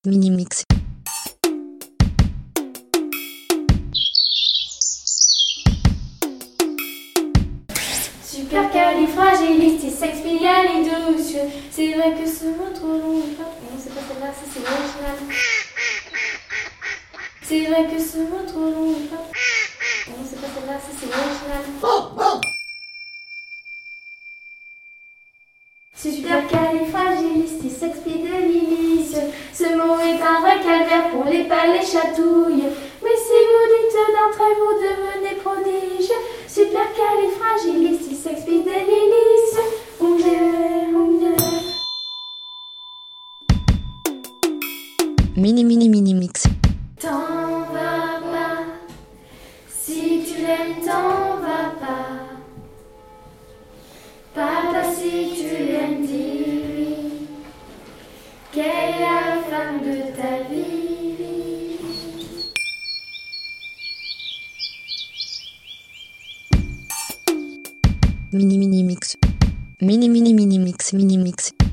Mini mix. Supercalifragilisticexpialidocious. C'est vrai que ce mot trop long est pas... Non, c'est pas celle-là, ça c'est l'original. C'est vrai que ce mot trop long est pas... Non, c'est pas celle-là, ça c'est l'original. Supercalifragilisticexpialidocious. Ce mot est un vrai calvaire pour les palais chatouilles. Mais si vous dites d'entrée, vous devenez prodige. Supercalifragilisticexpialidocious. Mini mix. T'en vas pas. Si tu l'aimes, t'en vas pas. Papa, si tu l'aimes, dis-lui qu'elle est la femme de ta vie. Mini mix. Mini mix.